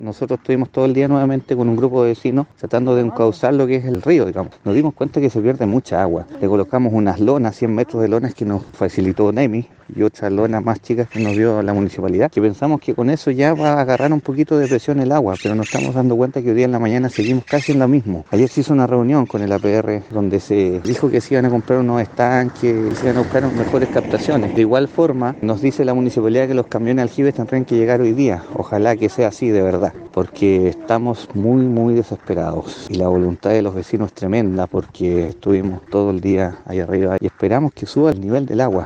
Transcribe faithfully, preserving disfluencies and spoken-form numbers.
Nosotros estuvimos todo el día nuevamente con un grupo de vecinos tratando de encauzar lo que es el río, digamos. Nos dimos cuenta que se pierde mucha agua. Le colocamos unas lonas, cien metros de lonas que nos facilitó NEMI y otras lonas más chicas que nos dio la municipalidad, que pensamos que con eso ya va a agarrar un poquito de presión el agua, pero nos estamos dando cuenta que hoy día en la mañana seguimos casi en lo mismo. Ayer se hizo una reunión con el A P R donde se dijo que se iban a comprar unos estanques, se iban a buscar mejores captaciones. De igual forma, nos dice la municipalidad que los camiones aljibes tendrán que llegar hoy día. Ojalá que sea así de verdad, porque estamos muy, muy desesperados. Y la voluntad de los vecinos es tremenda, porque estuvimos todo el día ahí arriba y esperamos que suba el nivel del agua.